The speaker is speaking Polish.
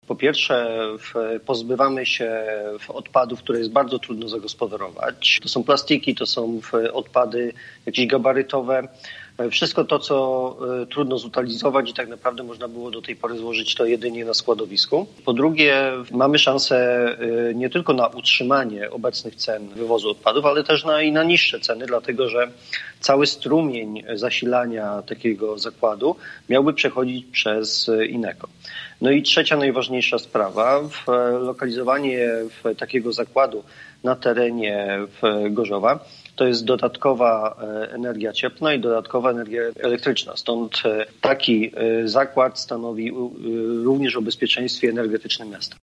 Po pierwsze, pozbywamy się odpadów, które jest bardzo trudno zagospodarować. To są plastiki, to są odpady jakieś gabarytowe. Wszystko to, co trudno zutylizować i tak naprawdę można było do tej pory złożyć to jedynie na składowisku. Po drugie, mamy szansę nie tylko na utrzymanie obecnych cen wywozu odpadów, ale też na niższe ceny, dlatego że cały strumień zasilania takiego zakładu miałby przechodzić przez Ineco. No i trzecia, najważniejsza sprawa, lokalizowanie takiego zakładu na terenie Gorzowa to jest dodatkowa energia cieplna i dodatkowa energia elektryczna. Stąd taki zakład stanowi również o bezpieczeństwie energetycznym miasta.